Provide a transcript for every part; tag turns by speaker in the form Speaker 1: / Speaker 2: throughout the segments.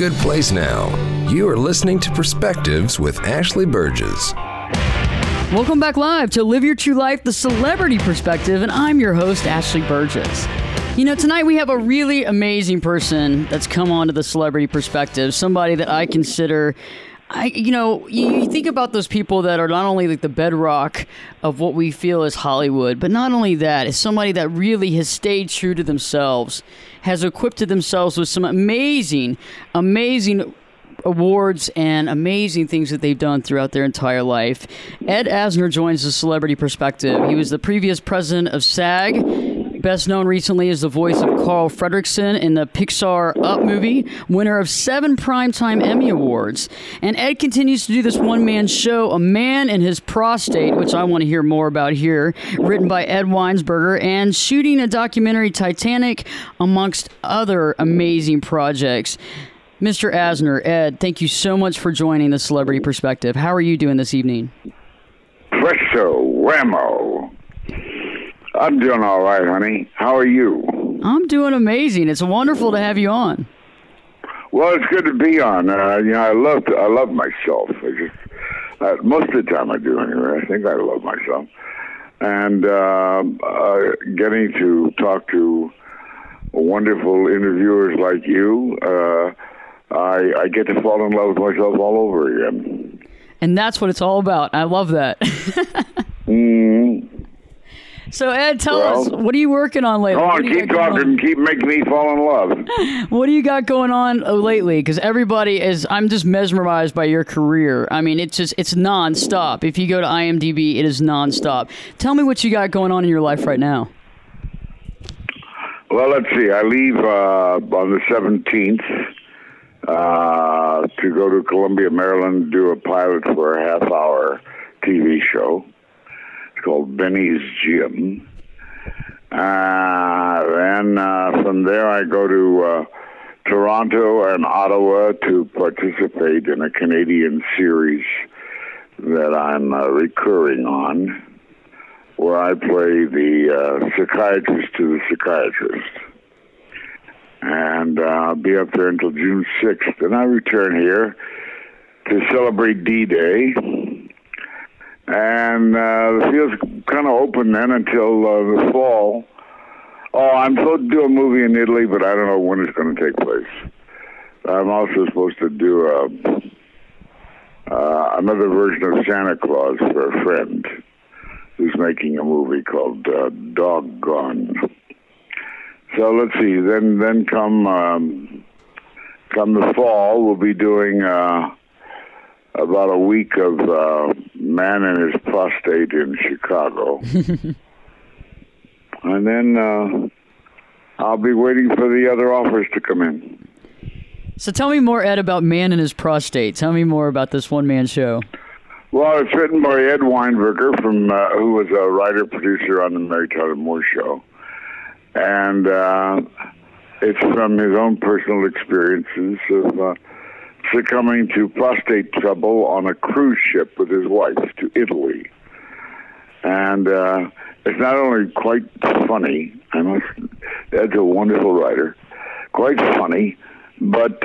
Speaker 1: good place now. You are listening to Perspectives with Ashley Burgess.
Speaker 2: Welcome back live to Live Your True Life, the Celebrity Perspective, and I'm your host, Ashley Burgess. You know, tonight we have a really amazing person that's come on to the Celebrity Perspective, somebody that I consider... you think about those people that are not only like the bedrock of what we feel is Hollywood, but not only that, is somebody that really has stayed true to themselves, has equipped themselves with some amazing awards and amazing things that they've done throughout their entire life. Ed Asner joins the Celebrity Perspective. He was the previous president of SAG, best known recently as the voice of Carl Fredricksen in the Pixar Up movie, winner of 7 Primetime Emmy Awards. And Ed continues to do this one-man show, A Man and His Prostate, which I want to hear more about here, written by Ed Weinsberger, and shooting a documentary, Titanic, amongst other amazing projects. Mr. Asner, Ed, thank you so much for joining the Celebrity Perspective. How are you doing this evening?
Speaker 3: Presto, whammo. I'm doing all right, honey. How are you?
Speaker 2: I'm doing amazing. It's wonderful to have you on.
Speaker 3: Well, it's good to be on. I love myself. Most of the time I do anyway. I think I love myself. And getting to talk to wonderful interviewers like you, I get to fall in love with myself all over again. And
Speaker 2: that's what it's all about. I love that. So, Ed, tell us, what are you working on lately?
Speaker 3: Go on, keep talking and keep making me fall in love.
Speaker 2: What do you got going on lately? Because I'm just mesmerized by your career. I mean, it's nonstop. If you go to IMDb, it is nonstop. Tell me what you got going on in your life right now.
Speaker 3: Well, let's see. I leave on the 17th to go to Columbia, Maryland, do a pilot for a half-hour TV show. It's called Benny's Gym. Then from there I go to Toronto and Ottawa to participate in a Canadian series that I'm recurring on, where I play the psychiatrist to the psychiatrist. And I'll be up there until June 6th. And I return here to celebrate D-Day. And the field's kind of open then until the fall. Oh, I'm supposed to do a movie in Italy, but I don't know when it's going to take place. I'm also supposed to do another version of Santa Claus for a friend who's making a movie called Doggone. So let's see. Then come the fall, we'll be doing about a week of Man and His Prostate in Chicago. And then I'll be waiting for the other offers to come in.
Speaker 2: So tell me more, Ed, about Man and His Prostate. Tell me more about this one-man show.
Speaker 3: Well, it's written by Ed Weinberger, who was a writer-producer on the Mary Tyler Moore Show. And it's from his own personal experiences of succumbing to prostate trouble on a cruise ship with his wife to Italy. And it's not only quite funny, Ed's a wonderful writer, quite funny, but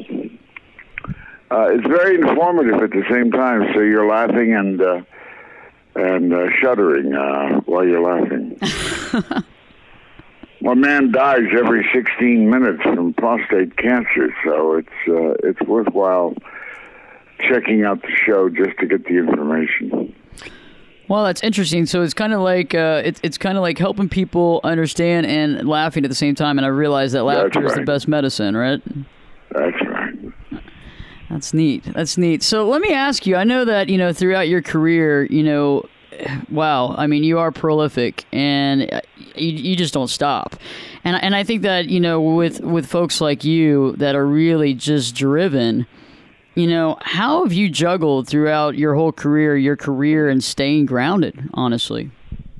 Speaker 3: it's very informative at the same time, so you're laughing and shuddering while you're laughing. Well, a man dies every 16 minutes from prostate cancer, so it's worthwhile checking out the show just to get the information.
Speaker 2: Well, that's interesting. So it's kind of like it's kind of like helping people understand and laughing at the same time. And I realize that laughter is the best medicine, right?
Speaker 3: That's right.
Speaker 2: That's neat. That's neat. So let me ask you. I know that throughout your career, wow. I mean, you are prolific, and you just don't stop. And I think that with folks like you that are really just driven. How have you juggled throughout your whole career, and staying grounded, honestly?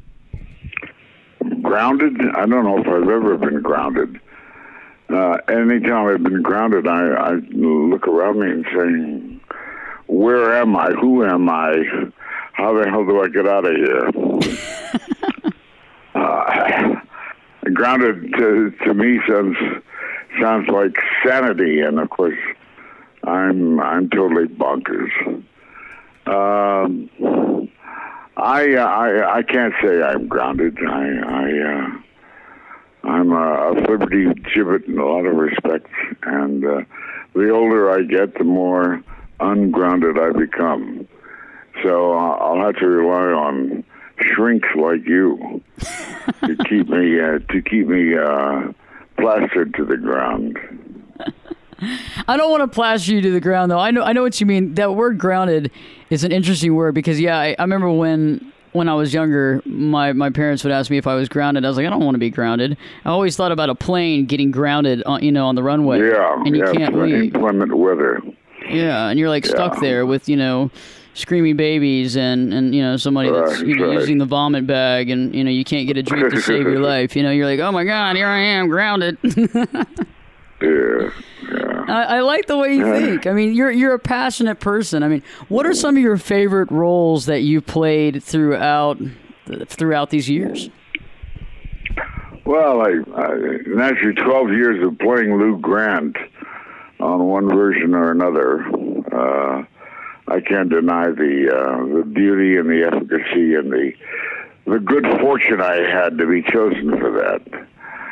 Speaker 3: Grounded? I don't know if I've ever been grounded. Anytime I've been grounded, I look around me and say, where am I? Who am I? How the hell do I get out of here? Grounded to me sounds like sanity, and of course, I'm totally bonkers. I can't say I'm grounded. I'm a liberty gibbet in a lot of respects, and the older I get, the more ungrounded I become. So I'll have to rely on shrinks like you to keep me plastered to the ground.
Speaker 2: I don't want to plaster you to the ground, though. I know what you mean. That word "grounded" is an interesting word because, yeah, I remember when I was younger, my parents would ask me if I was grounded. I was like, I don't want to be grounded. I always thought about a plane getting grounded, on the runway.
Speaker 3: Yeah,
Speaker 2: and you can't leave.
Speaker 3: Inclement weather.
Speaker 2: Yeah, and you're like stuck there with screaming babies and somebody that's using the vomit bag, and you can't get a drink to save your life. You're like, oh my God, here I am, grounded.
Speaker 3: Yeah.
Speaker 2: I like the way you think. I mean, you're a passionate person. I mean, what are some of your favorite roles that you played throughout these years?
Speaker 3: Well, naturally 12 years of playing Lou Grant on one version or another. I can't deny the beauty and the efficacy and the good fortune I had to be chosen for that.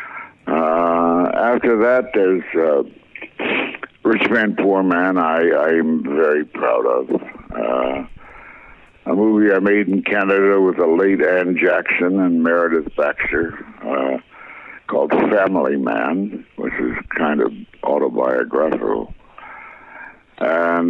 Speaker 3: After that, there's Rich Man, Poor Man. I'm very proud of. A movie I made in Canada with the late Ann Jackson and Meredith Baxter called Family Man, which is kind of autobiographical. And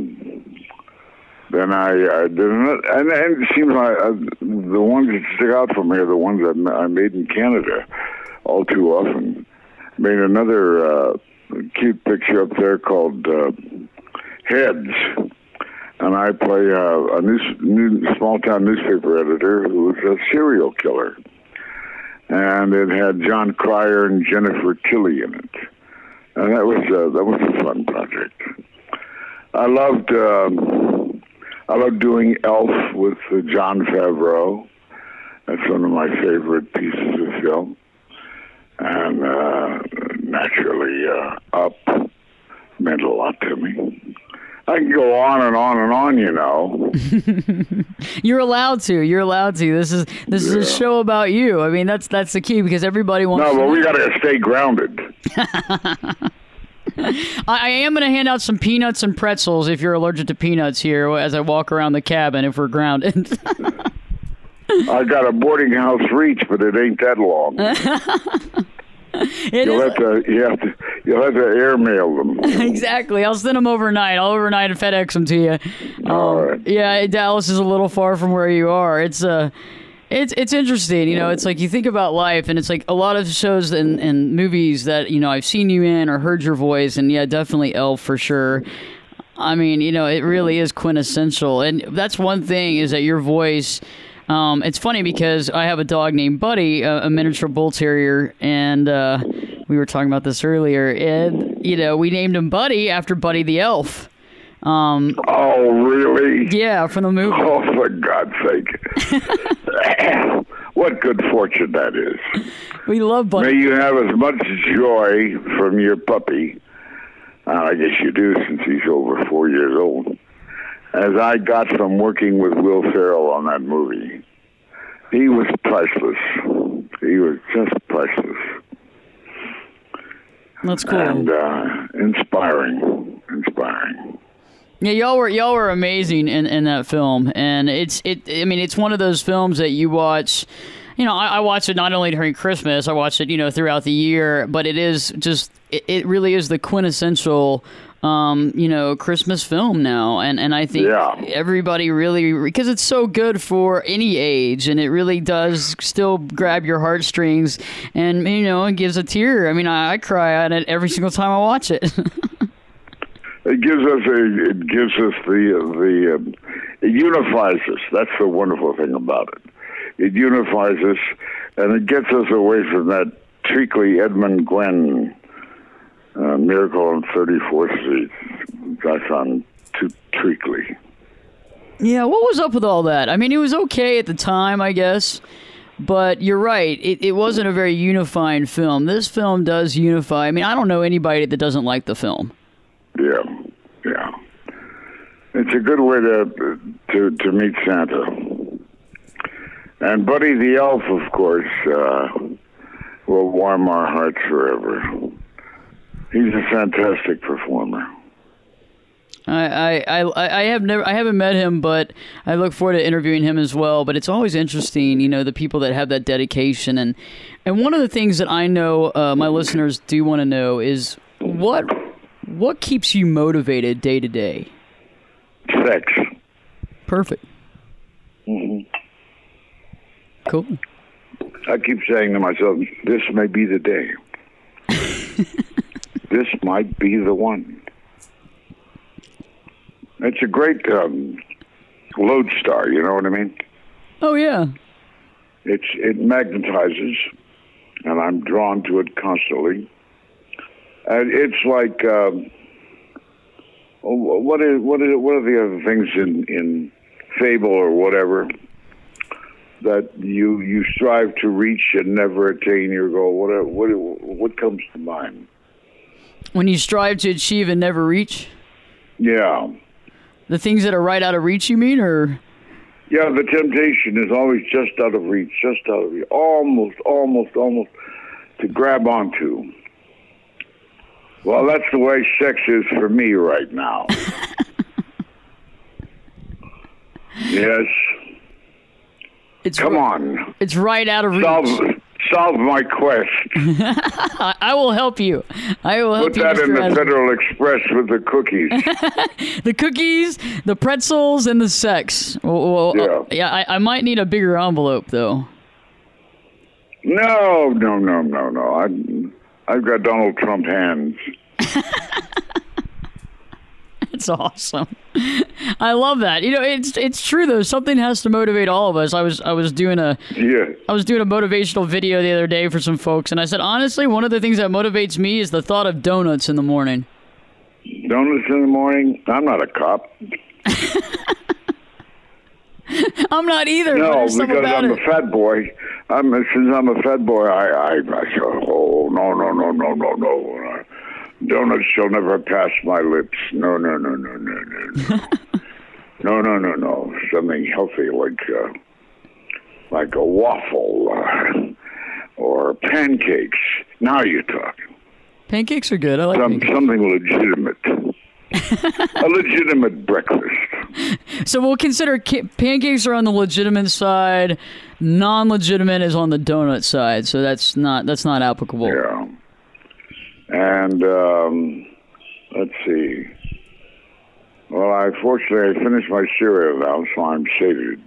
Speaker 3: then I did it, and it seems like the ones that stick out for me are the ones that I made in Canada all too often. Made another cute picture up there called Heads, and I play a small-town newspaper editor who was a serial killer. And it had John Cryer and Jennifer Tilly in it, and that was a fun project. I loved doing Elf with Jon Favreau. That's one of my favorite pieces of film. And naturally, Up meant a lot to me. I can go on and on and on,
Speaker 2: You're allowed to. This is a show about you. I mean, that's the key because everybody wants.
Speaker 3: No, but we got to stay grounded.
Speaker 2: I am going to hand out some peanuts and pretzels if you're allergic to peanuts here as I walk around the cabin if we're grounded.
Speaker 3: I got a boarding house reach, but it ain't that long. You'll have to airmail them.
Speaker 2: Exactly. I'll send them overnight. I'll overnight and FedEx them to you.
Speaker 3: All right.
Speaker 2: Yeah, Dallas is a little far from where you are. It's interesting. It's like you think about life, and it's like a lot of shows and movies that I've seen you in or heard your voice, and yeah, definitely Elf for sure. I mean, it really is quintessential, and that's one thing is that your voice. It's funny because I have a dog named Buddy, a miniature bull terrier, and we were talking about this earlier. And we named him Buddy after Buddy the Elf.
Speaker 3: Oh, really?
Speaker 2: Yeah, from the movie.
Speaker 3: Oh, for God's sake! What good fortune that is.
Speaker 2: We love Buddy.
Speaker 3: May you have as much joy from your puppy. I guess you do, since he's over 4 years old. As I got from working with Will Ferrell on that movie. He was priceless. He was just priceless.
Speaker 2: That's cool.
Speaker 3: And inspiring.
Speaker 2: Yeah, y'all were amazing in that film, and it's one of those films that you watch. I watch it not only during Christmas, I watch it throughout the year, but it is just it really is the quintessential Christmas film now, and I think everybody really, because it's so good for any age, and it really does still grab your heartstrings, and it gives a tear. I mean, I cry at it every single time I watch it.
Speaker 3: It unifies us. That's the wonderful thing about it. It unifies us, and it gets us away from that treacly Edmund Gwenn Miracle on 34th Street. I found too treacly.
Speaker 2: Yeah, what was up with all that? I mean, it was okay at the time, I guess. But you're right. It wasn't a very unifying film. This film does unify. I mean, I don't know anybody that doesn't like the film.
Speaker 3: Yeah. Yeah. It's a good way to meet Santa. And Buddy the Elf, of course, will warm our hearts forever. He's a fantastic performer.
Speaker 2: I haven't met him, but I look forward to interviewing him as well. But it's always interesting, the people that have that dedication, and one of the things that I know my listeners do want to know is what keeps you motivated day to day.
Speaker 3: Sex.
Speaker 2: Perfect.
Speaker 3: Mm-hmm.
Speaker 2: Cool.
Speaker 3: I keep saying to myself, this may be the day. This might be the one. It's a great lodestar, you know what I mean?
Speaker 2: Oh, yeah.
Speaker 3: It magnetizes, and I'm drawn to it constantly. And it's like, what are the other things in fable or whatever that you strive to reach and never attain your goal? What comes to mind?
Speaker 2: When you strive to achieve and never reach?
Speaker 3: Yeah.
Speaker 2: The things that are right out of reach, you mean, or?
Speaker 3: Yeah, the temptation is always just out of reach, almost to grab onto. Well, that's the way sex is for me right now. Yes. Come on.
Speaker 2: It's right out of reach.
Speaker 3: Solve my quest.
Speaker 2: I will help you.
Speaker 3: Put that in the Federal Express with the cookies.
Speaker 2: The cookies, the pretzels, and the sex. Well, yeah. I might need a bigger envelope, though.
Speaker 3: No. I've got Donald Trump hands.
Speaker 2: That's awesome. I love that. It's true though. Something has to motivate all of us. I was doing a motivational video the other day for some folks, and I said honestly, one of the things that motivates me is the thought of donuts in the morning.
Speaker 3: Donuts in the morning? I'm not a cop.
Speaker 2: I'm not either.
Speaker 3: No, because I'm a fat boy. Since I'm a fat boy, I said, oh no. Donuts shall never pass my lips. No. No. Something healthy like a waffle or pancakes. Now you're talking.
Speaker 2: Pancakes are good. I like
Speaker 3: something legitimate. A legitimate breakfast.
Speaker 2: So we'll consider pancakes are on the legitimate side. Non-legitimate is on the donut side. So that's not applicable.
Speaker 3: Yeah. And let's see. Well, I finished my cereal now, so I'm sated.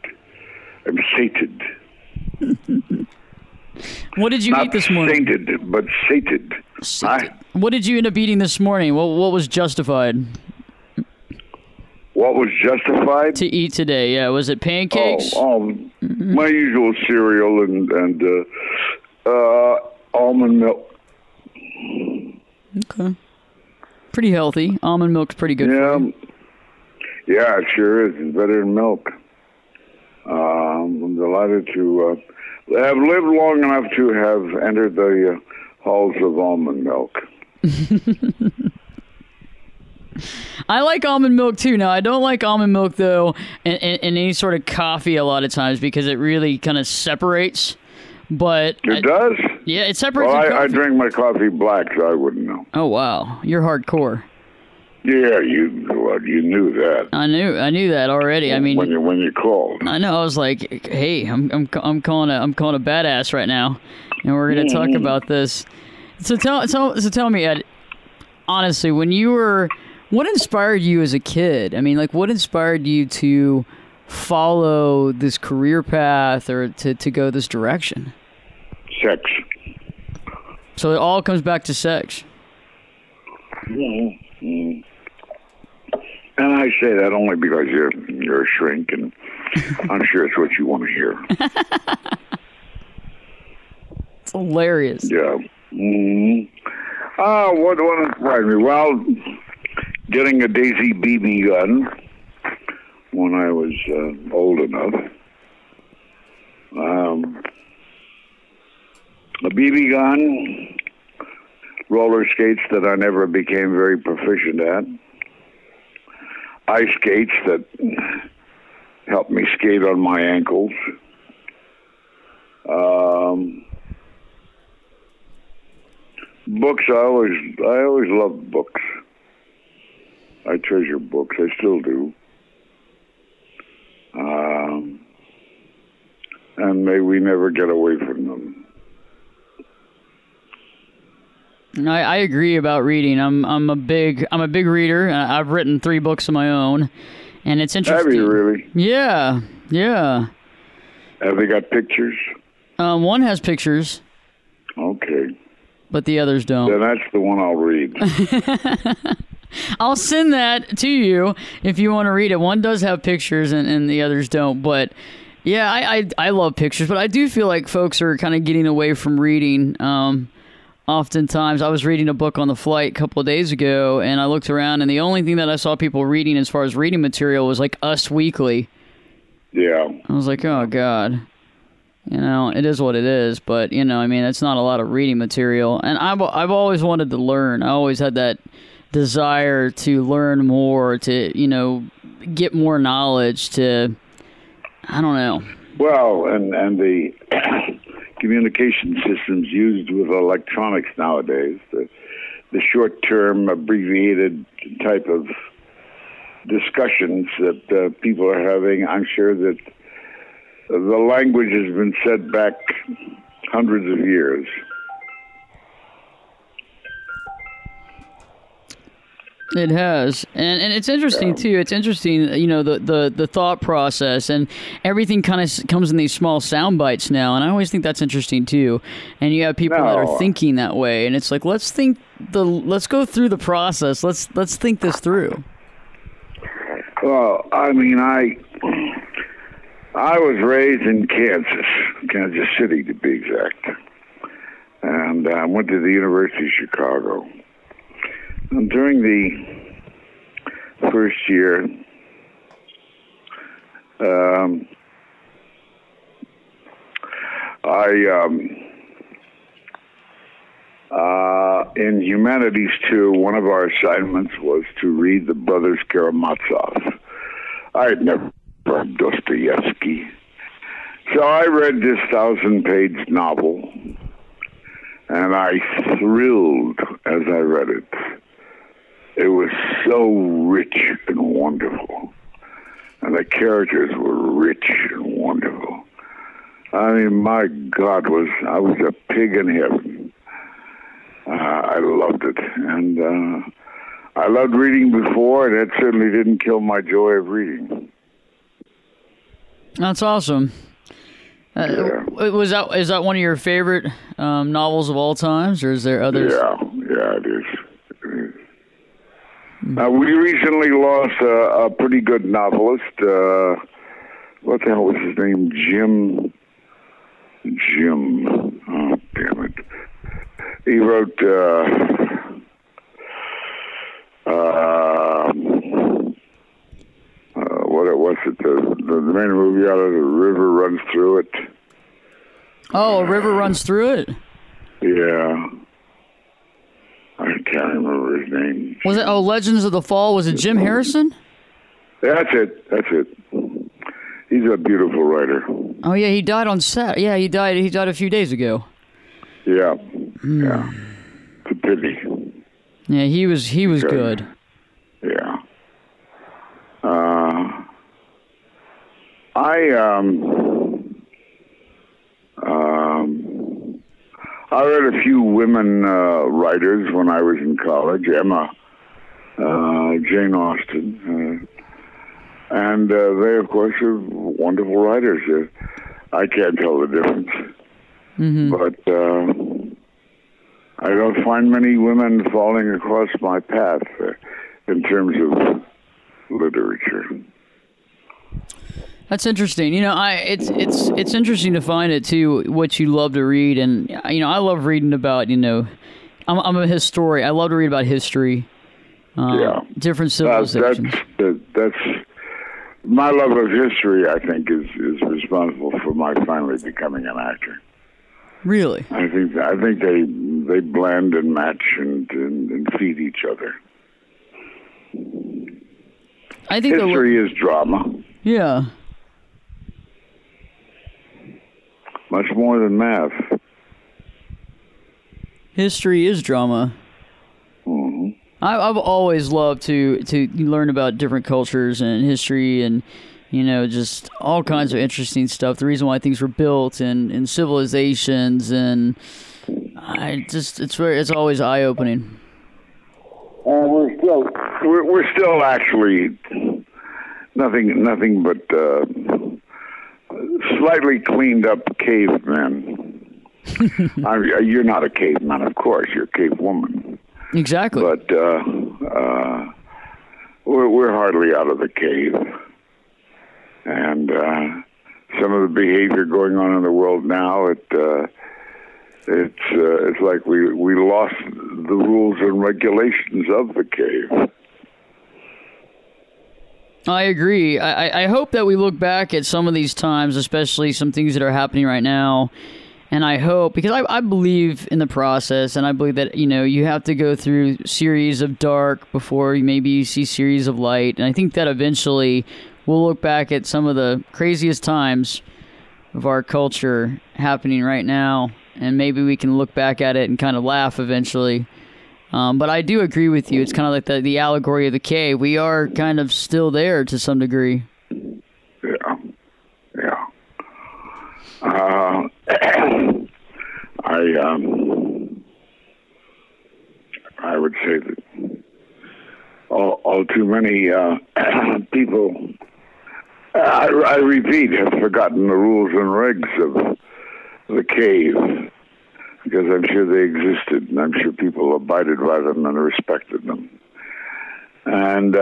Speaker 2: What did you eat this morning?
Speaker 3: Not sated, but sated.
Speaker 2: What did you end up eating this morning? What was justified?
Speaker 3: What was justified?
Speaker 2: To eat today, yeah. Was it pancakes?
Speaker 3: My usual cereal and almond milk.
Speaker 2: Okay. Pretty healthy. Almond milk's pretty good for you.
Speaker 3: Yeah, it sure is. It's better than milk. I'm delighted to have lived long enough to have entered the halls of almond milk.
Speaker 2: I like almond milk too. Now, I don't like almond milk, though, in any sort of coffee a lot of times because it really kind of separates. But
Speaker 3: it does?
Speaker 2: Yeah, it separates.
Speaker 3: Well, I drink my coffee black, so I wouldn't know.
Speaker 2: Oh, wow. You're hardcore.
Speaker 3: Yeah, you knew that.
Speaker 2: I knew that already. I mean,
Speaker 3: when you called,
Speaker 2: I know. I was like, hey, I'm calling a badass right now, and we're gonna talk about this. So tell me, Ed, honestly, what inspired you as a kid? I mean, like, what inspired you to follow this career path or to go this direction?
Speaker 3: Sex.
Speaker 2: So it all comes back to sex.
Speaker 3: Mm-hmm. And I say that only because you're a shrink, and I'm sure it's what you want to hear.
Speaker 2: It's hilarious.
Speaker 3: Yeah. Mm-hmm. What inspired me? Well, getting a Daisy BB gun when I was old enough. A BB gun, roller skates that I never became very proficient at, ice skates that help me skate on my ankles. Books, I always loved books. I treasure books. I still do. And may we never get away from them.
Speaker 2: I agree about reading. I'm a big reader. I've written 3 books of my own, and it's interesting.
Speaker 3: Have you really?
Speaker 2: Yeah.
Speaker 3: Have they got pictures?
Speaker 2: One has pictures.
Speaker 3: Okay.
Speaker 2: But the others don't.
Speaker 3: Then that's the one I'll read.
Speaker 2: I'll send that to you if you want to read it. One does have pictures and the others don't. But yeah, I love pictures, but I do feel like folks are kind of getting away from reading. Oftentimes, I was reading a book on the flight a couple of days ago, and I looked around, and the only thing that I saw people reading as far as reading material was like Us Weekly.
Speaker 3: Yeah.
Speaker 2: I was like, oh, God. It is what it is, but, it's not a lot of reading material. And I've always wanted to learn. I always had that desire to learn more, to, get more knowledge, to, I don't know.
Speaker 3: Well, and the communication systems used with electronics nowadays, the short-term abbreviated type of discussions that people are having, I'm sure that the language has been set back hundreds of years.
Speaker 2: It has, and it's interesting too. It's interesting, the thought process and everything kind of comes in these small sound bites now, and I always think that's interesting too. And you have people that are thinking that way, and it's like let's go through the process. Let's think this through.
Speaker 3: Well, I mean, I was raised in Kansas City to be exact, and I went to the University of Chicago. And during the first year, in Humanities 2, one of our assignments was to read The Brothers Karamazov. I had never read Dostoevsky. So I read this 1,000-page novel, and I thrilled as I read it. It was so rich and wonderful. And the characters were rich and wonderful. I mean, my God, I was a pig in heaven. I loved it. And I loved reading before, and that certainly didn't kill my joy of reading.
Speaker 2: That's awesome.
Speaker 3: Yeah.
Speaker 2: Is that one of your favorite novels of all times, or is there others?
Speaker 3: Yeah, it is. We recently lost a pretty good novelist. What the hell was his name? Jim. Oh, damn it. He wrote what was it? The main movie out of The River Runs Through It.
Speaker 2: Oh, A River Runs Through It? Yeah.
Speaker 3: I can't remember his name.
Speaker 2: Was it, Legends of the Fall? Was it Jim Harrison?
Speaker 3: That's it. He's a beautiful writer.
Speaker 2: Oh, yeah, he died on set. Yeah, he died a few days ago.
Speaker 3: Yeah. Yeah. It's a pity.
Speaker 2: Yeah, he was good.
Speaker 3: Yeah. I read a few women writers when I was in college. Emma, Jane Austen, and they, of course, are wonderful writers. I can't tell the difference, but I don't find many women falling across my path in terms of literature.
Speaker 2: That's interesting. It's interesting to find it too, what you love to read, and I love reading about. I'm a historian. I love to read about history. Different civilizations.
Speaker 3: That's my love of history. I think is responsible for my finally becoming an actor.
Speaker 2: Really?
Speaker 3: I think they blend and match and feed each other.
Speaker 2: I think
Speaker 3: history is drama.
Speaker 2: Yeah.
Speaker 3: Much more than math.
Speaker 2: History is drama.
Speaker 3: Mm-hmm.
Speaker 2: I've always loved to learn about different cultures and history and, just all kinds of interesting stuff. The reason why things were built and civilizations and it's always eye-opening.
Speaker 3: We're still actually nothing but slightly cleaned up cavemen. You're not a caveman, of course. You're a cave woman.
Speaker 2: Exactly.
Speaker 3: But we're hardly out of the cave, and some of the behavior going on in the world now, it's like we lost the rules and regulations of the cave.
Speaker 2: I agree. I hope that we look back at some of these times, especially some things that are happening right now. And I hope, because I believe in the process, and I believe that, you have to go through series of dark before maybe you see series of light. And I think that eventually we'll look back at some of the craziest times of our culture happening right now. And maybe we can look back at it and kind of laugh eventually. But I do agree with you. It's kind of like the allegory of the cave. We are kind of still there to some degree.
Speaker 3: Yeah. I would say that all too many people, I repeat, have forgotten the rules and regs of the cave, because I'm sure they existed, and I'm sure people abided by them and respected them. And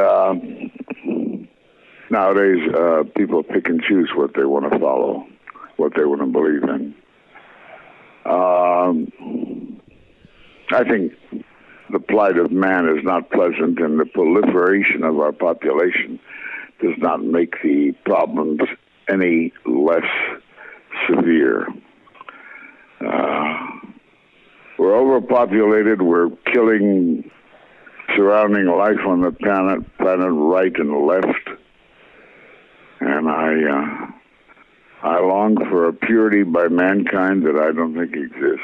Speaker 3: nowadays, people pick and choose what they want to follow, what they want to believe in. I think the plight of man is not pleasant, and the proliferation of our population does not make the problems any less severe. We're overpopulated. We're killing surrounding life on the planet right and left. And I long for a purity by mankind that I don't think exists.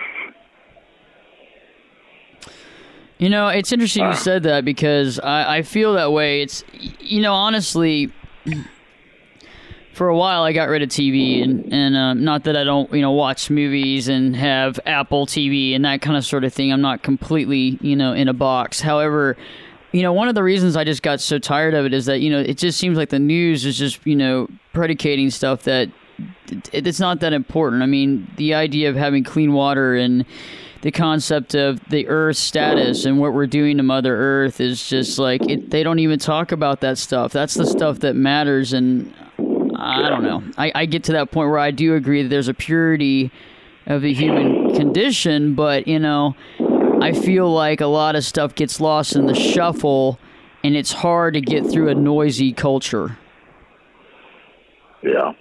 Speaker 2: It's interesting you said that, because I feel that way. It's, honestly, for a while I got rid of TV, and not that I don't, watch movies and have Apple TV and that kind of sort of thing. I'm not completely, in a box. However, one of the reasons I just got so tired of it is that, it just seems like the news is just, predicating stuff that it's not that important. I mean, the idea of having clean water and the concept of the Earth's status and what we're doing to Mother Earth is just like, they don't even talk about that stuff. That's the stuff that matters, and I don't know. I get to that point where I do agree that there's a purity of the human condition, but, I feel like a lot of stuff gets lost in the shuffle, and it's hard to get through a noisy culture.
Speaker 3: Yeah.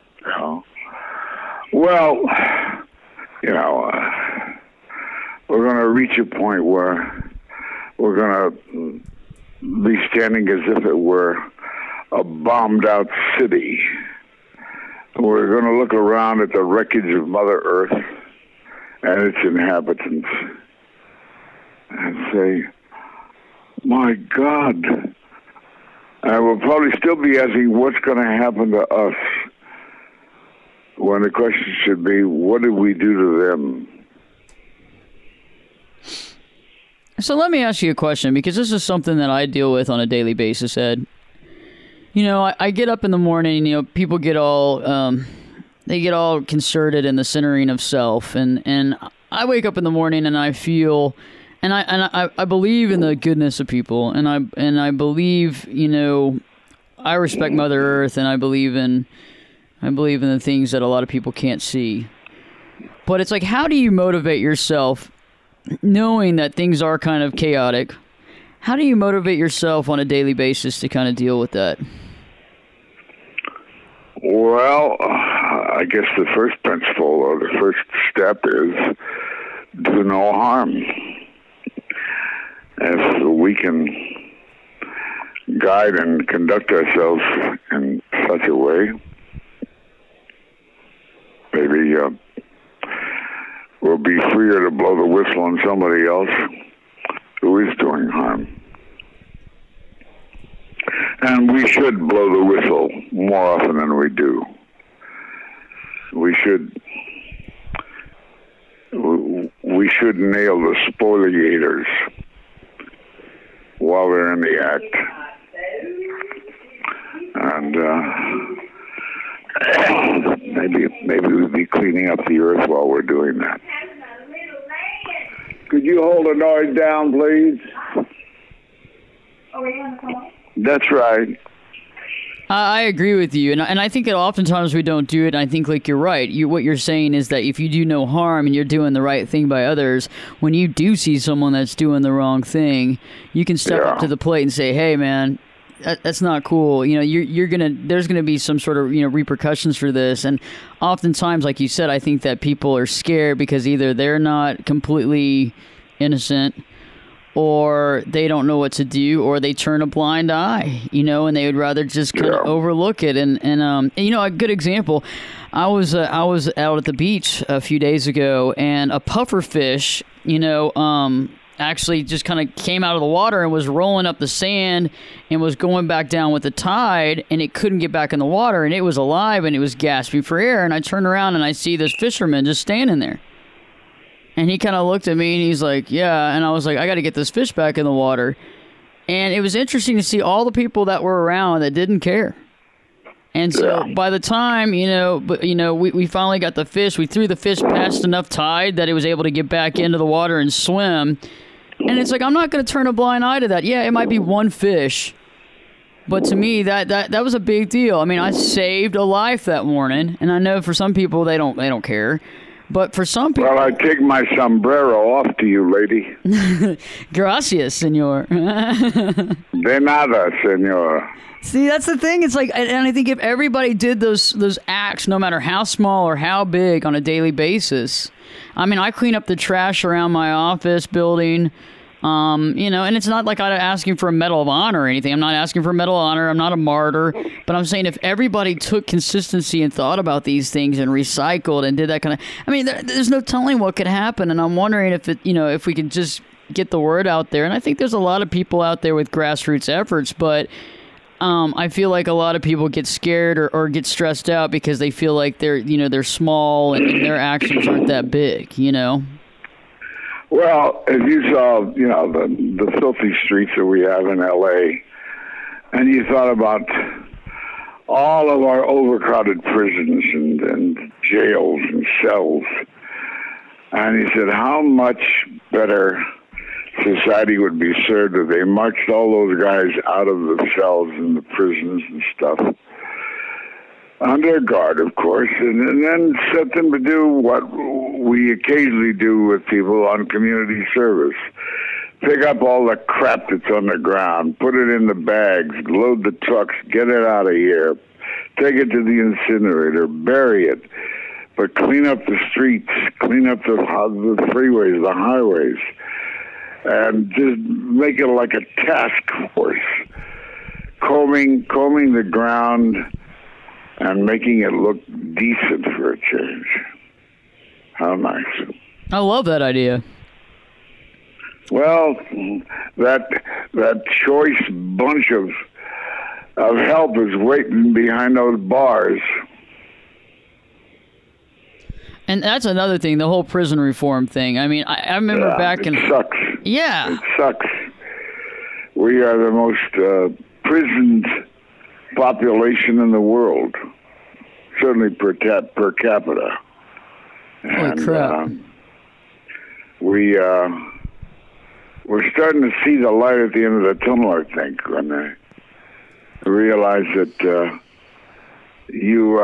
Speaker 3: Well, we're going to reach a point where we're going to be standing as if it were a bombed-out city. We're going to look around at the wreckage of Mother Earth and its inhabitants and say, my God. And we'll probably still be asking what's going to happen to us, when the question should be, what did we do to them?
Speaker 2: So let me ask you a question, because this is something that I deal with on a daily basis, Ed. I get up in the morning, people get all, they get all concerted in the centering of self. And I wake up in the morning and I feel, and I believe in the goodness of people. And I believe, I respect Mother Earth, and I believe in the things that a lot of people can't see. But it's like, how do you motivate yourself knowing that things are kind of chaotic? How do you motivate yourself on a daily basis to kind of deal with that?
Speaker 3: Well, I guess the first principle or the first step is do no harm. If we can guide and conduct ourselves in such a way, maybe we'll be freer to blow the whistle on somebody else who is doing harm. And we should blow the whistle more often than we do. We should nail the spoliators while they're in the act. And maybe we'd be cleaning up the earth while we're doing that.
Speaker 4: Could you hold the noise down, please?
Speaker 3: That's right.
Speaker 2: I agree with you, and I think that oftentimes we don't do it, and I think, like, you're right. What you're saying is that if you do no harm and you're doing the right thing by others, when you do see someone that's doing the wrong thing, you can step up to the plate and say, hey, man, that's not cool. You know, there's gonna be some sort of, repercussions for this. And oftentimes, like you said, I think that people are scared because either they're not completely innocent, or they don't know what to do, or they turn a blind eye, and they would rather just kind of overlook it. And a good example, I was out at the beach a few days ago, and a pufferfish, actually just kind of came out of the water and was rolling up the sand and was going back down with the tide, and it couldn't get back in the water, and it was alive and it was gasping for air. And I turned around and I see this fisherman just standing there. And he kind of looked at me and he's like, yeah. And I was like, I got to get this fish back in the water. And it was interesting to see all the people that were around that didn't care. And so by the time, we finally got the fish, we threw the fish past enough tide that it was able to get back into the water and swim. And it's like, I'm not going to turn a blind eye to that. Yeah, it might be one fish. But to me, that was a big deal. I mean, I saved a life that morning. And I know for some people, they don't care. But for some people...
Speaker 3: Well, I take my sombrero off to you, lady.
Speaker 2: Gracias, senor.
Speaker 3: De nada, senor.
Speaker 2: See, that's the thing. It's like, and I think if everybody did those acts, no matter how small or how big, on a daily basis. I mean, I clean up the trash around my office building, and it's not like I'm asking for a Medal of Honor or anything. I'm not asking for a Medal of Honor. I'm not a martyr. But I'm saying if everybody took consistency and thought about these things and recycled and did that kind of... I mean, there's no telling what could happen. And I'm wondering if we could just get the word out there. And I think there's a lot of people out there with grassroots efforts, but I feel like a lot of people get scared or get stressed out because they feel like they're small and their actions aren't that big,
Speaker 3: Well, if you saw, the filthy streets that we have in L.A., and you thought about all of our overcrowded prisons and jails and cells, and he said how much better society would be served if they marched all those guys out of the cells and the prisons and stuff, under guard, of course, and then set them to do what we occasionally do with people on community service. Pick up all the crap that's on the ground, put it in the bags, load the trucks, get it out of here, take it to the incinerator, bury it, but clean up the streets, clean up the freeways, the highways, and just make it like a task force, combing the ground and making it look decent for a change. How nice.
Speaker 2: I love that idea.
Speaker 3: Well, that choice bunch of help is waiting behind those bars.
Speaker 2: And that's another thing, the whole prison reform thing. I mean, I remember back in...
Speaker 3: It sucks.
Speaker 2: Yeah.
Speaker 3: It sucks. We are the most prisoned population in the world, certainly per capita.
Speaker 2: Holy crap.
Speaker 3: We're starting to see the light at the end of the tunnel, I think, when they realize that you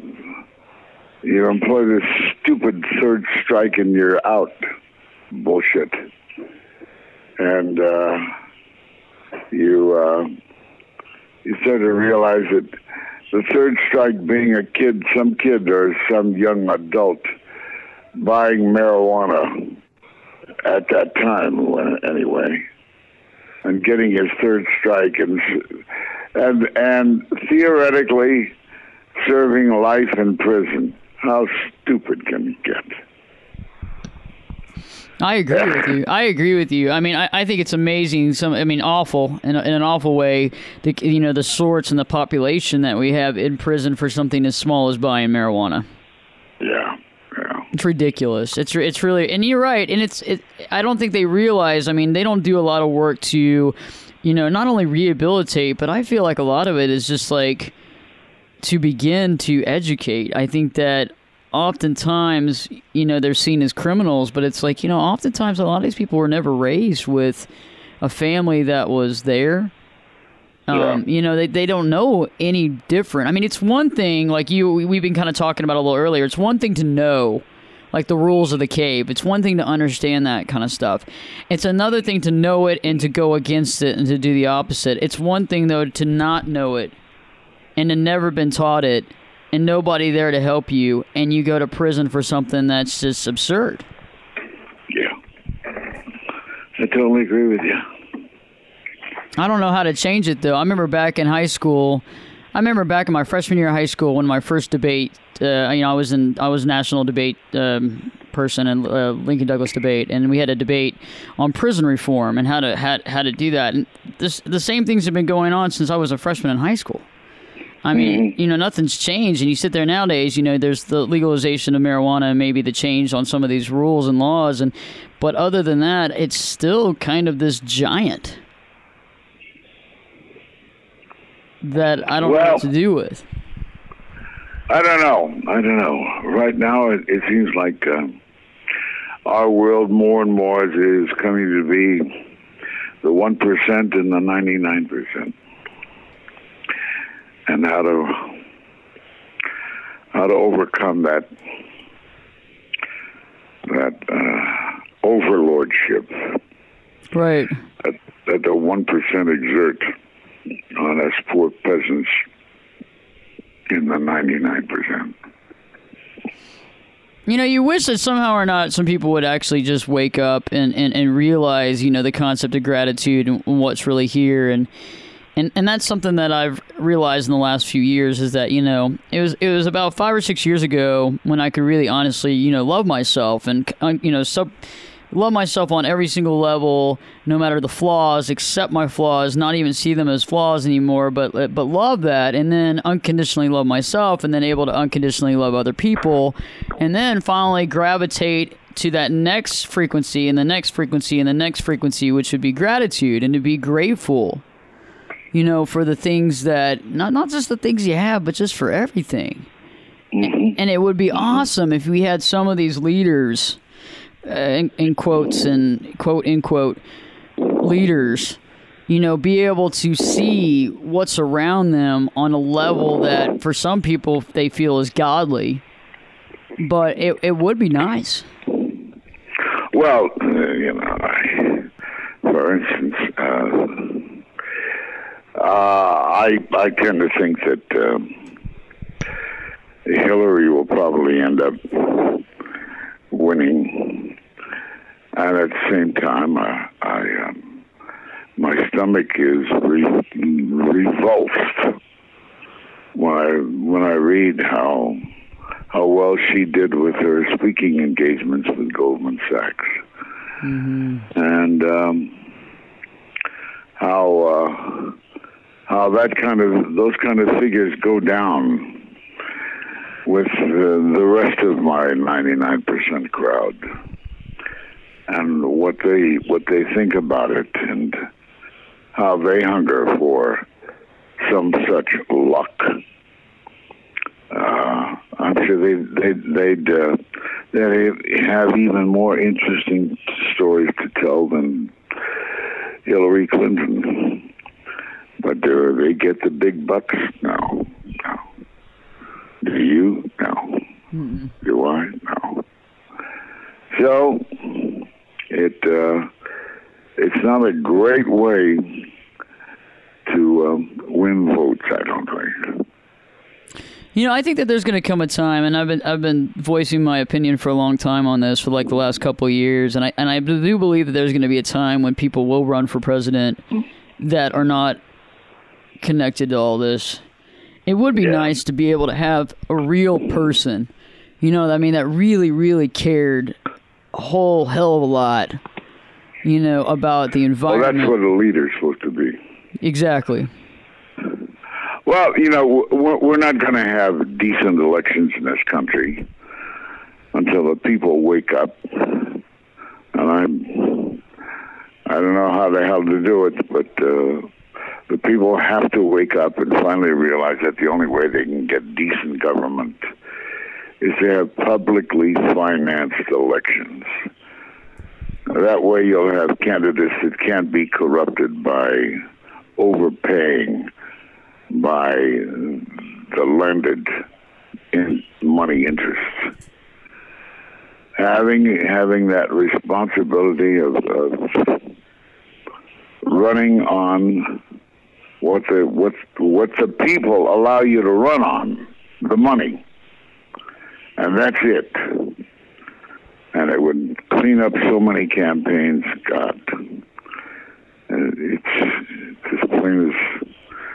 Speaker 3: employ this stupid third strike and you're out bullshit. And you start to realize that the third strike being some kid or some young adult buying marijuana at that time, anyway. and getting his third strike and theoretically serving life in prison. How stupid can you get?
Speaker 2: I agree with you. I mean, I think it's amazing. Awful in an awful way. The sorts and the population that we have in prison for something as small as buying marijuana.
Speaker 3: Yeah.
Speaker 2: It's ridiculous. It's really, and you're right. And I don't think they realize. I mean, they don't do a lot of work to, not only rehabilitate, but I feel like a lot of it is just like to begin to educate. I think that oftentimes, they're seen as criminals, but it's like, oftentimes a lot of these people were never raised with a family that was there. They don't know any different. I mean, it's one thing, like we've been kind of talking about a little earlier. It's one thing to know, like the rules of the cave. It's one thing to understand that kind of stuff. It's another thing to know it and to go against it and to do the opposite. It's one thing, though, to not know it and to never been taught it and nobody there to help you, and you go to prison for something that's just absurd.
Speaker 3: Yeah. I totally agree with you.
Speaker 2: I don't know how to change it, though. I remember back in high school. I remember back in my freshman year of high school when my first debate. I was national debate person in Lincoln Douglas debate, and we had a debate on prison reform and how to do that. And the same things have been going on since I was a freshman in high school. I mean, nothing's changed, and you sit there nowadays. There's the legalization of marijuana and maybe the change on some of these rules and laws, but other than that, it's still kind of this giant that I don't know what to do with.
Speaker 3: I don't know. Right now, it seems like our world more and more is coming to be the 1% and the 99%, and how to overcome that overlordship,
Speaker 2: right?
Speaker 3: That the 1% exert on us poor peasants in the 99%.
Speaker 2: You wish that somehow or not some people would actually just wake up and realize, the concept of gratitude and what's really here. And that's something that I've realized in the last few years is that, it was about 5 or 6 years ago when I could really honestly, love myself and, love myself on every single level, no matter the flaws, accept my flaws, not even see them as flaws anymore, but love that, and then unconditionally love myself, and then able to unconditionally love other people, and then finally gravitate to that next frequency and the next frequency and the next frequency, which would be gratitude, and to be grateful, for the things that, not just the things you have, but just for everything. And it would be awesome if we had some of these leaders, in quotes and quote unquote leaders, be able to see what's around them on a level that for some people they feel is godly, but it would be nice.
Speaker 3: Well, for instance, I tend to think that Hillary will probably end up winning, and at the same time, my stomach is revulsed when I read how well she did with her speaking engagements with Goldman Sachs, and how those kind of figures go down with the rest of my 99% crowd, and what they think about it, and how they hunger for some such luck. I'm sure they'd have even more interesting stories to tell than Hillary Clinton, but they get the big bucks now. Do you? No. Mm-hmm. Do I? No. So it's not a great way to win votes, I don't think.
Speaker 2: I think that there's going to come a time, and I've been voicing my opinion for a long time on this for like the last couple of years, and I do believe that there's going to be a time when people will run for president that are not connected to all this. It would be nice to be able to have a real person, that really, really cared a whole hell of a lot, about the environment.
Speaker 3: Well, that's what a leader's supposed to be.
Speaker 2: Exactly.
Speaker 3: Well, we're not going to have decent elections in this country until the people wake up. And I don't know how the hell to do it, but the people have to wake up and finally realize that the only way they can get decent government is to have publicly financed elections. That way you'll have candidates that can't be corrupted by overpaying by the landed money interests. Having that responsibility of running on what the people allow you to run on, the money, and that's it. And it would clean up so many campaigns. God, it's as plain as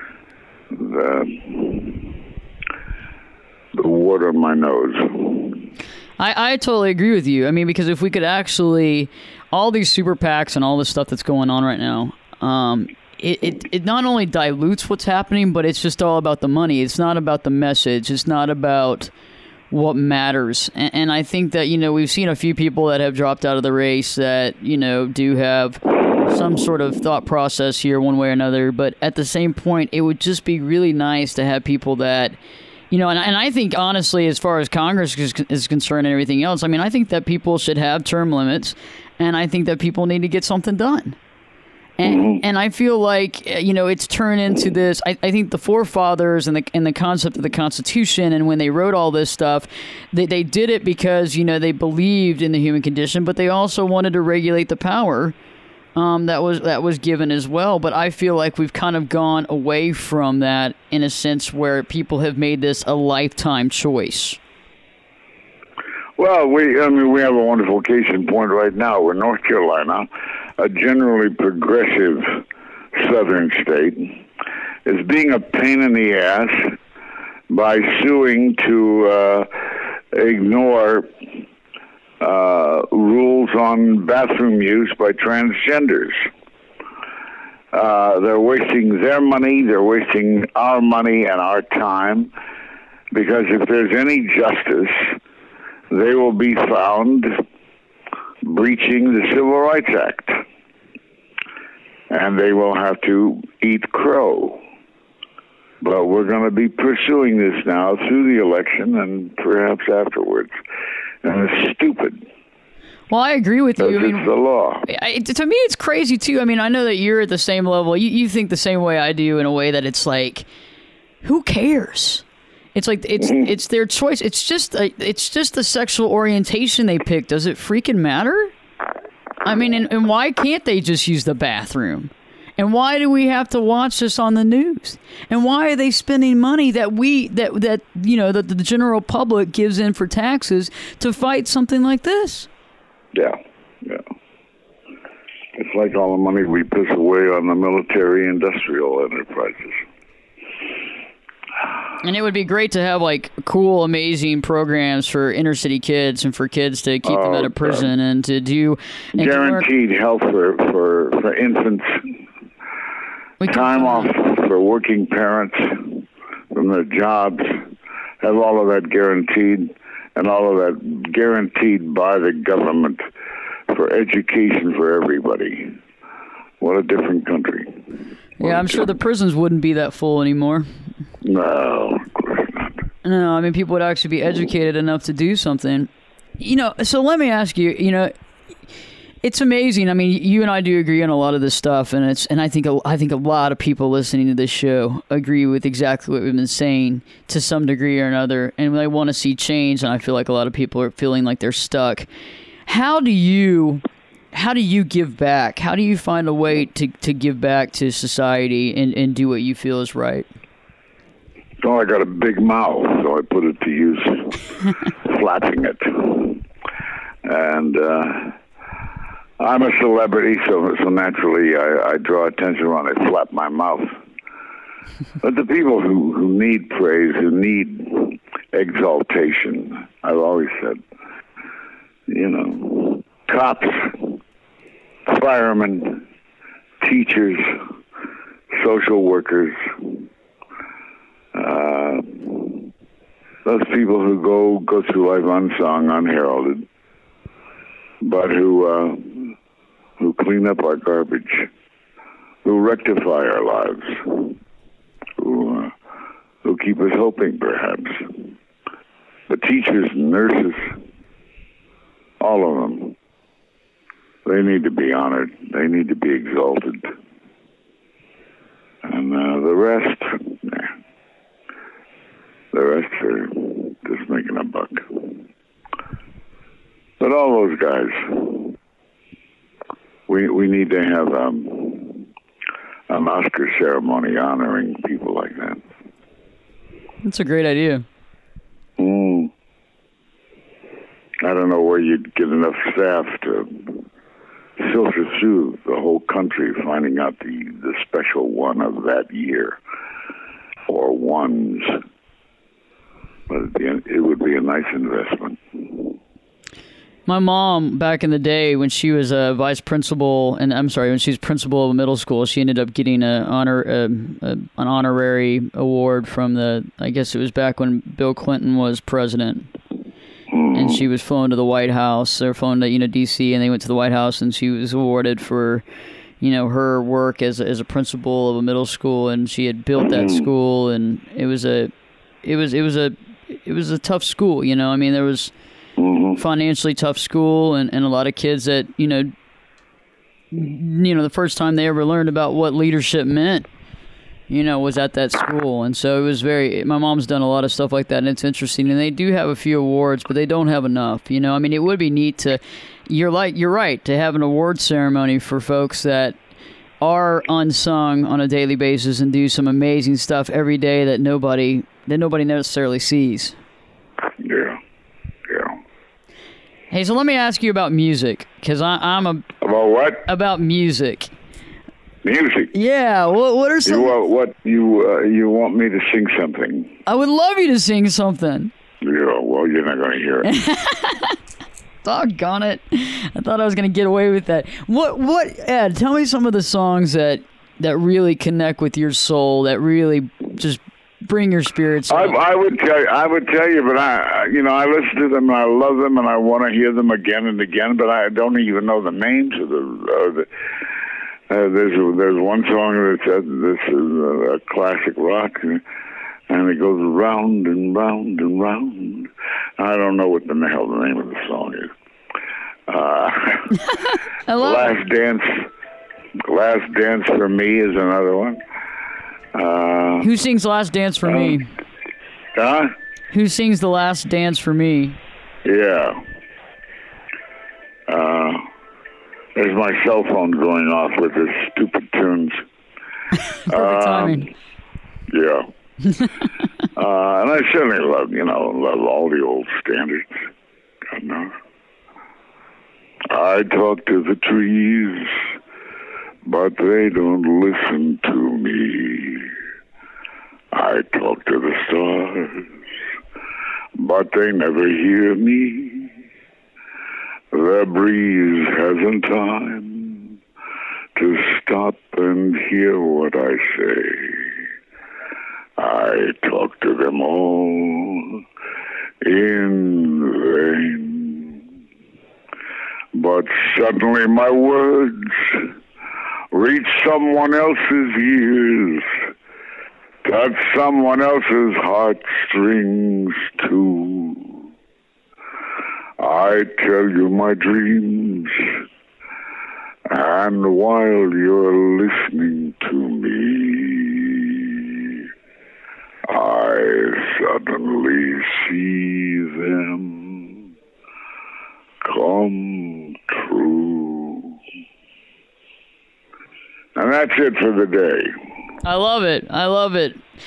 Speaker 3: the water in my nose.
Speaker 2: I totally agree with you. I mean, because if we could actually, all these super PACs and all this stuff that's going on right now, it not only dilutes what's happening, but it's just all about the money. It's not about the message. It's not about what matters. And I think that, we've seen a few people that have dropped out of the race that, do have some sort of thought process here one way or another. But at the same point, it would just be really nice to have people that, and I think, honestly, as far as Congress is concerned and everything else, I think that people should have term limits, and I think that people need to get something done. And I feel like, it's turned into this. I think the forefathers and the concept of the Constitution, and when they wrote all this stuff, they did it because, they believed in the human condition, but they also wanted to regulate the power that was given as well. But I feel like we've kind of gone away from that in a sense where people have made this a lifetime choice.
Speaker 3: Well, we have a wonderful case in point right now in North Carolina, a generally progressive southern state, is being a pain in the ass by suing to ignore rules on bathroom use by transgenders. They're wasting their money, they're wasting our money and our time, because if there's any justice, they will be found breaching the Civil Rights Act. And they will have to eat crow. But we're going to be pursuing this now through the election and perhaps afterwards. And it's stupid.
Speaker 2: Well, I agree with you.
Speaker 3: It's the law.
Speaker 2: To me, it's crazy, too. I know that you're at the same level. You think the same way I do, in a way that it's like, who cares? It's like it's their choice. It's just the sexual orientation they pick. Does it freaking matter? And why can't they just use the bathroom? And why do we have to watch this on the news? And why are they spending money that the general public gives in for taxes to fight something like this?
Speaker 3: Yeah. It's like all the money we piss away on the military-industrial enterprises.
Speaker 2: And it would be great to have like cool, amazing programs for inner city kids and for kids to keep them out of prison and to do
Speaker 3: guaranteed health for infants, time off for working parents from their jobs, have all of that guaranteed, and all of that guaranteed by the government for education for everybody. What a different country.
Speaker 2: Yeah, I'm sure the prisons wouldn't be that full anymore.
Speaker 3: No, of course not.
Speaker 2: No, people would actually be educated enough to do something. So let me ask you, it's amazing. You and I do agree on a lot of this stuff, and I think a lot of people listening to this show agree with exactly what we've been saying to some degree or another, and they want to see change, and I feel like a lot of people are feeling like they're stuck. How do you give back? How do you find a way to give back to society and do what you feel is right?
Speaker 3: So I got a big mouth, so I put it to use flapping it. And I'm a celebrity, so naturally I draw attention when I flap my mouth. But the people who need praise, who need exaltation, I've always said, cops, firemen, teachers, social workers, those people who go through life unsung, unheralded, but who clean up our garbage, who rectify our lives, who keep us hoping, perhaps. The teachers, nurses, all of them, they need to be honored. They need to be exalted. And the rest are just making a buck. But all those guys, we need to have an Oscar ceremony honoring people like that.
Speaker 2: That's a great idea.
Speaker 3: I don't know where you'd get enough staff to filter through the whole country, finding out the special one of that year, or ones. But it would be a nice investment.
Speaker 2: My mom, back in the day, when she was a when she was principal of a middle school, she ended up getting an honorary award from I guess it was back when Bill Clinton was president. And she was flown to the White House, or flown to, D.C., and they went to the White House, and she was awarded for, her work as a principal of a middle school, and she had built that school, and it was a tough school, there was financially tough school, and a lot of kids that, the first time they ever learned about what leadership meant, was at that school. And so it was my mom's done a lot of stuff like that, and it's interesting. And they do have a few awards, but they don't have enough, it would be neat you're right, to have an award ceremony for folks that are unsung on a daily basis and do some amazing stuff every day that nobody necessarily sees.
Speaker 3: Yeah.
Speaker 2: Hey, so let me ask you about music, because
Speaker 3: About what?
Speaker 2: About music.
Speaker 3: Music.
Speaker 2: Yeah. What are some?
Speaker 3: You want me to sing something?
Speaker 2: I would love you to sing something.
Speaker 3: Yeah. Well, you're not going to hear it.
Speaker 2: Doggone it! I thought I was going to get away with that. What? Ed, tell me some of the songs that really connect with your soul, that really just bring your spirits up.
Speaker 3: I would tell you, but I listen to them and I love them and I want to hear them again and again, but I don't even know the names of the. There's one song this is a classic rock, and it goes round and round and round. I don't know what the hell the name of the song is. Last Dance for Me is another one.
Speaker 2: Who sings Last Dance for Me?
Speaker 3: Huh?
Speaker 2: Who sings The Last Dance for Me?
Speaker 3: Yeah. There's my cell phone going off with his stupid tunes.
Speaker 2: Perfect timing.
Speaker 3: Yeah. And I certainly love all the old standards. God knows. I talk to the trees, but they don't listen to me. I talk to the stars, but they never hear me. The breeze hasn't time to stop and hear what I say. I talk to them all in vain. But suddenly my words reach someone else's ears, touch someone else's heartstrings too. I tell you my dreams, and while you're listening to me, I suddenly see them come true. And that's it for the day.
Speaker 2: I love it.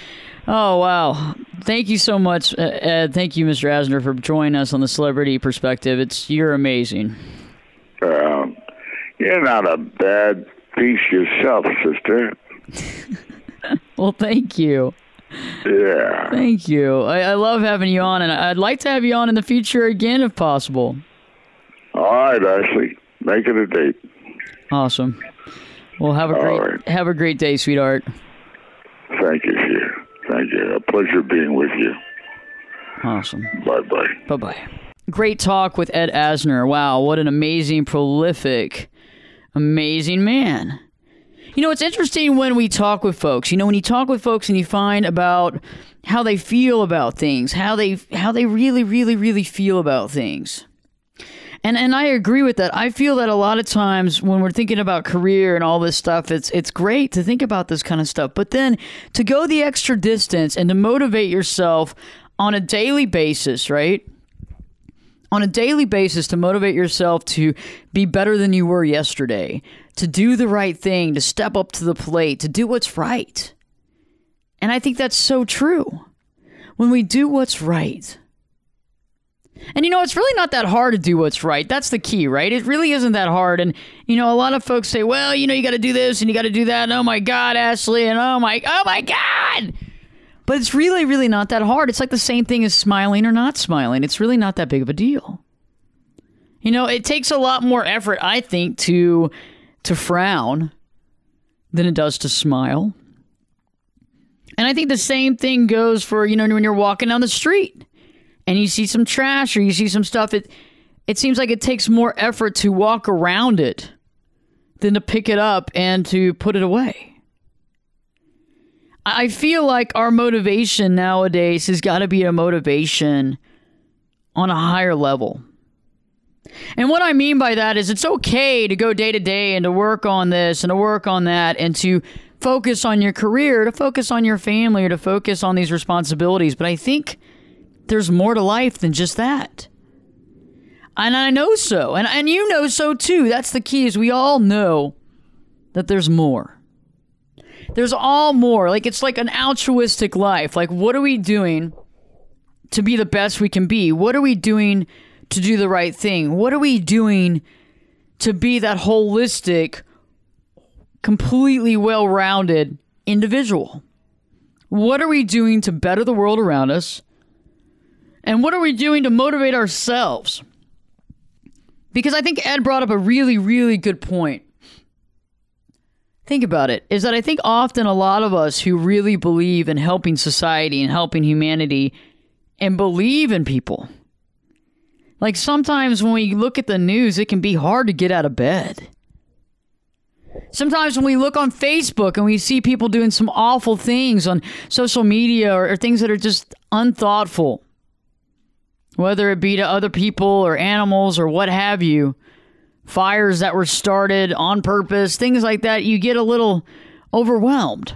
Speaker 2: Oh, wow. Thank you so much, Ed. Thank you, Mr. Asner, for joining us on the Celebrity Perspective. You're amazing.
Speaker 3: You're not a bad piece yourself, sister.
Speaker 2: Well, thank you.
Speaker 3: Yeah.
Speaker 2: Thank you. I love having you on, and I'd like to have you on in the future again if possible.
Speaker 3: All right, Ashley. Make it a date.
Speaker 2: Awesome. Well, have a great day, sweetheart.
Speaker 3: Thank you, dear. Thank you. A pleasure being with you.
Speaker 2: Awesome.
Speaker 3: Bye-bye.
Speaker 2: Bye-bye. Great talk with Ed Asner. Wow, what an amazing, prolific, amazing man. You know, it's interesting when we talk with folks. You know, when you talk with folks and you find about how they feel about things, how they really, really, really feel about things. And I agree with that. I feel that a lot of times when we're thinking about career and all this stuff, it's great to think about this kind of stuff. But then to go the extra distance and to motivate yourself on a daily basis, right? On a daily basis to motivate yourself to be better than you were yesterday, to do the right thing, to step up to the plate, to do what's right. And I think that's so true. When we do what's right. And, you know, it's really not that hard to do what's right. That's the key, right? It really isn't that hard. And, you know, a lot of folks say, well, you know, you got to do this and you got to do that. And, oh, my God, Ashley. And, oh, my God. But it's really, really not that hard. It's like the same thing as smiling or not smiling. It's really not that big of a deal. You know, it takes a lot more effort, I think, to frown than it does to smile. And I think the same thing goes for, you know, when you're walking down the street. And you see some trash or you see some stuff, it seems like it takes more effort to walk around it than to pick it up and to put it away. I feel like our motivation nowadays has got to be a motivation on a higher level. And what I mean by that is it's okay to go day to day and to work on this and to work on that and to focus on your career, to focus on your family, or to focus on these responsibilities. But I think there's more to life than just that. And I know so. And you know so too. That's the key, is we all know that there's more. There's all more. Like, it's like an altruistic life. Like, what are we doing to be the best we can be? What are we doing to do the right thing? What are we doing to be that holistic, completely well-rounded individual? What are we doing to better the world around us? And what are we doing to motivate ourselves? Because I think Ed brought up a really, really good point. Think about it, is that I think often a lot of us who really believe in helping society and helping humanity and believe in people, like sometimes when we look at the news, it can be hard to get out of bed. Sometimes when we look on Facebook and we see people doing some awful things on social media or things that are just unthoughtful, whether it be to other people or animals or what have you, fires that were started on purpose, things like that, you get a little overwhelmed.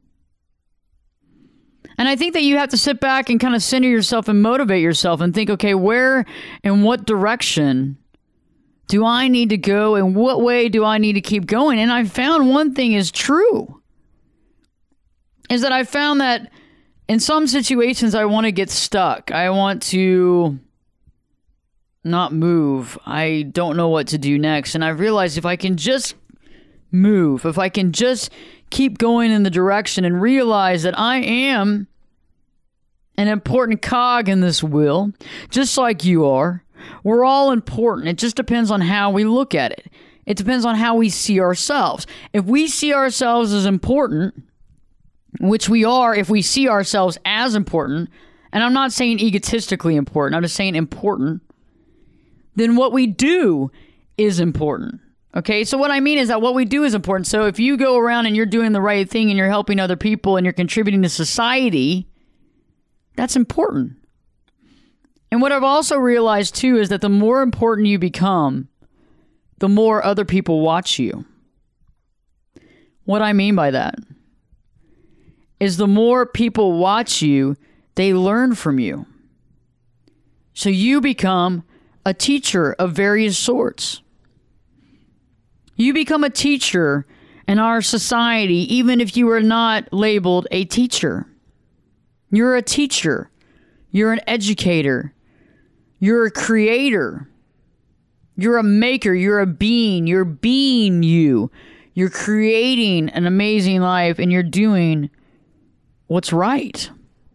Speaker 2: And I think that you have to sit back and kind of center yourself and motivate yourself and think, okay, where and what direction do I need to go and what way do I need to keep going? And I found one thing is true, is that I found that in some situations, I want to get stuck. I want to not move. I don't know what to do next. And I realized if I can just move, if I can just keep going in the direction and realize that I am an important cog in this wheel, just like you are. We're all important. It just depends on how we look at it. It depends on how we see ourselves. If we see ourselves as important, which we are if we see ourselves as important, and I'm not saying egotistically important, I'm just saying important, then what we do is important. Okay, so what I mean is that what we do is important. So if you go around and you're doing the right thing and you're helping other people and you're contributing to society, that's important. And what I've also realized too is that the more important you become, the more other people watch you. What I mean by that is the more people watch you, they learn from you. So you become a teacher of various sorts. You become a teacher in our society, even if you are not labeled a teacher. You're a teacher. You're an educator. You're a creator. You're a maker. You're a being. You're being you. You're creating an amazing life, and you're doing what's right.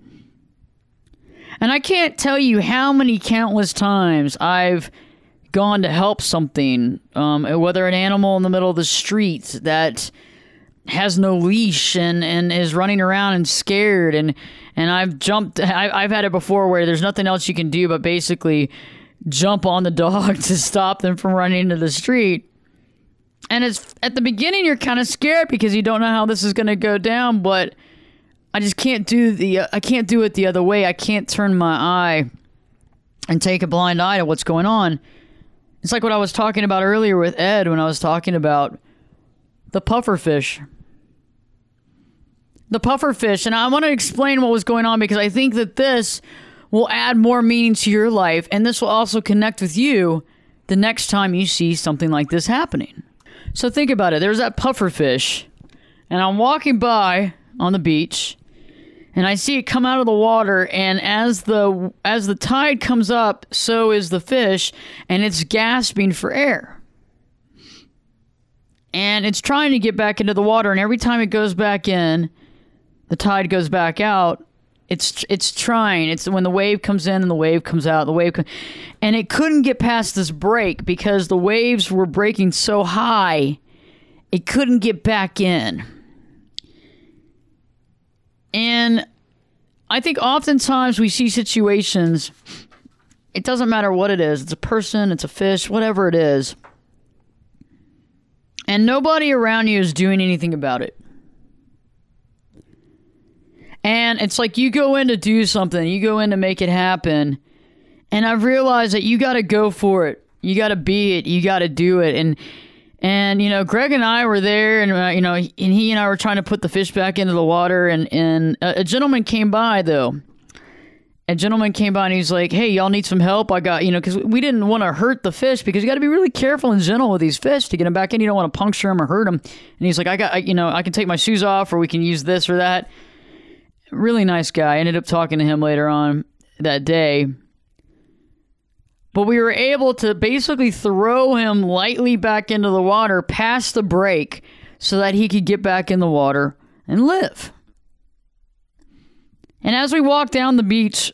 Speaker 2: And I can't tell you how many countless times I've gone to help something, whether an animal in the middle of the street that has no leash and is running around and scared, and I've had it before where there's nothing else you can do but basically jump on the dog to stop them from running into the street. And it's at the beginning you're kind of scared because you don't know how this is going to go down, but I just can't do it the other way. I can't turn my eye and take a blind eye to what's going on. It's like what I was talking about earlier with Ed when I was talking about the pufferfish. The pufferfish, and I want to explain what was going on because I think that this will add more meaning to your life, and this will also connect with you the next time you see something like this happening. So think about it. There's that pufferfish, and I'm walking by on the beach, and I see it come out of the water, and as the tide comes up, so is the fish, and it's gasping for air. And it's trying to get back into the water, and every time it goes back in, the tide goes back out. It's trying. It's when the wave comes in and the wave comes out. And it couldn't get past this break because the waves were breaking so high, it couldn't get back in. And I think oftentimes we see situations, it doesn't matter what it is. It's a person, it's a fish, whatever it is. And nobody around you is doing anything about it. And it's like you go in to do something, you go in to make it happen, and I've realized that you got to go for it. You got to be it. You got to do it. And you know, Greg and I were there, and and he and I were trying to put the fish back into the water, and a gentleman came by though. A gentleman came by and he's like, "Hey, y'all need some help? I got, because we didn't want to hurt the fish because you got to be really careful and gentle with these fish to get them back in. You don't want to puncture them or hurt them." And he's like, I can take my shoes off, or we can use this or that. Really nice guy. I ended up talking to him later on that day. But we were able to basically throw him lightly back into the water past the break so that he could get back in the water and live. And as we walked down the beach,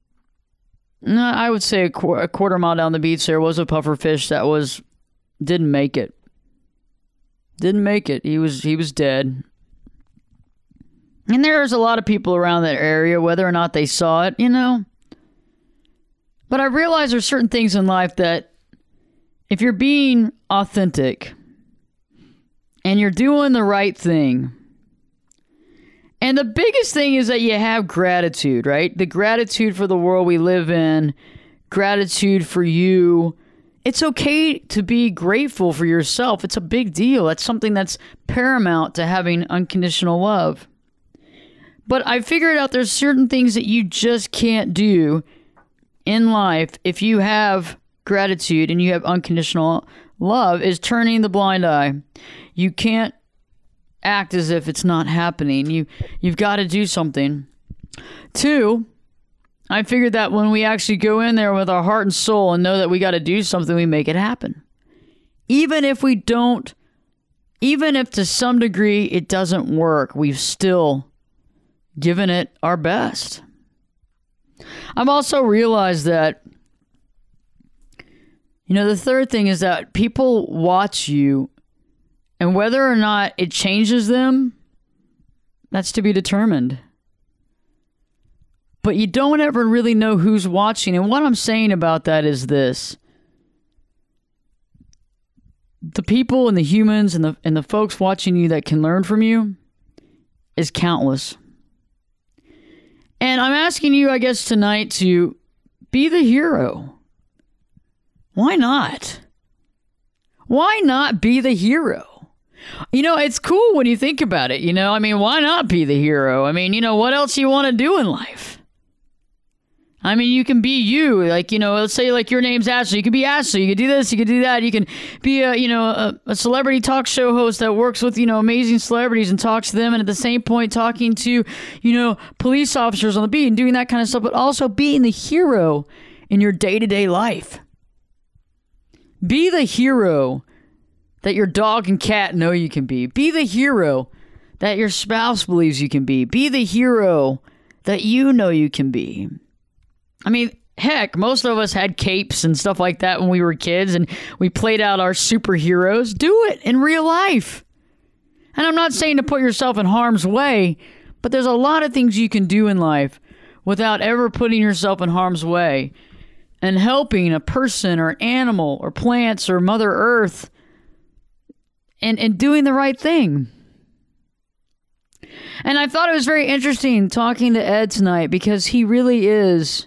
Speaker 2: I would say a quarter mile down the beach, there was a pufferfish that didn't make it. Didn't make it. He was dead. And there's a lot of people around that area, whether or not they saw it, But I realize there's certain things in life that if you're being authentic and you're doing the right thing, and the biggest thing is that you have gratitude, right? The gratitude for the world we live in, gratitude for you. It's okay to be grateful for yourself. It's a big deal. That's something that's paramount to having unconditional love. But I figured out there's certain things that you just can't do in life if you have gratitude and you have unconditional love, is turning the blind eye. You can't act as if it's not happening. You've got to do something. 2, I figured that when we actually go in there with our heart and soul and know that we got to do something, we make it happen. Even if to some degree it doesn't work, we've still given it our best. I've also realized that, the third thing is that people watch you, and whether or not it changes them, that's to be determined. But you don't ever really know who's watching. And what I'm saying about that is this. The people and the humans and the folks watching you that can learn from you is countless. And I'm asking you, I guess, tonight to be the hero. Why not? Why not be the hero? It's cool when you think about it, why not be the hero? What else you want to do in life? I mean, you can be you. Like, let's say like your name's Ashley. You can be Ashley. You can do this. You can do that. You can be a celebrity talk show host that works with, amazing celebrities and talks to them. And at the same point, talking to, police officers on the beat and doing that kind of stuff, but also being the hero in your day-to-day life. Be the hero that your dog and cat know you can be. Be the hero that your spouse believes you can be. Be the hero that you know you can be. I mean, heck, most of us had capes and stuff like that when we were kids, and we played out our superheroes. Do it in real life. And I'm not saying to put yourself in harm's way, but there's a lot of things you can do in life without ever putting yourself in harm's way and helping a person or an animal or plants or Mother Earth and doing the right thing. And I thought it was very interesting talking to Ed tonight because he really is...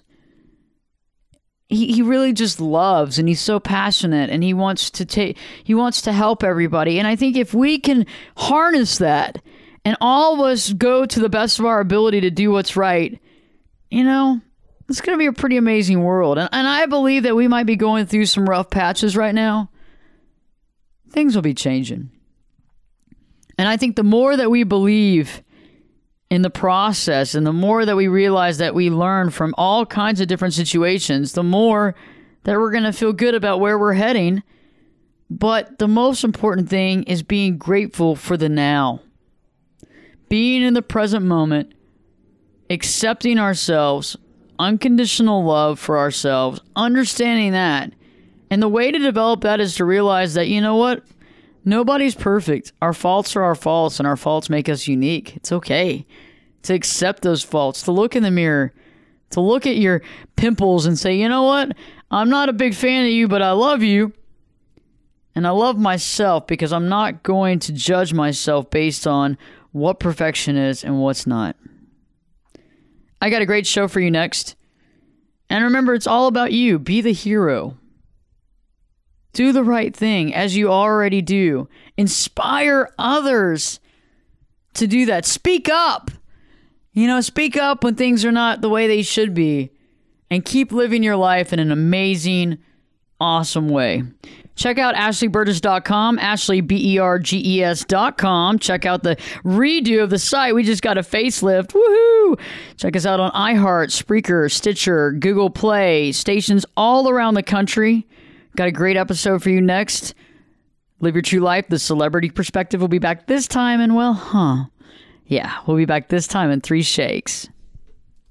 Speaker 2: He really just loves, and he's so passionate, and he wants to help everybody. And I think if we can harness that and all of us go to the best of our ability to do what's right, it's going to be a pretty amazing world. And I believe that we might be going through some rough patches right now. Things will be changing. And I think the more that we believe in the process, and the more that we realize that we learn from all kinds of different situations, the more that we're going to feel good about where we're heading. But the most important thing is being grateful for the now. Being in the present moment, accepting ourselves, unconditional love for ourselves, understanding that. And the way to develop that is to realize that, nobody's perfect. Our faults are our faults, and our faults make us unique. It's okay to accept those faults, to look in the mirror, to look at your pimples and say, I'm not a big fan of you, but I love you. And I love myself because I'm not going to judge myself based on what perfection is and what's not. I got a great show for you next. And remember, it's all about you. Be the hero. Do the right thing as you already do. Inspire others to do that. Speak up. Speak up when things are not the way they should be. And keep living your life in an amazing, awesome way. Check out AshleyBurgess.com, AshleyBurgess.com. Check out the redo of the site. We just got a facelift. Woohoo! Check us out on iHeart, Spreaker, Stitcher, Google Play, stations all around the country. Got a great episode for you next. Live Your True Life, The Celebrity Perspective will be back this time, and we'll be back this time in 3 shakes.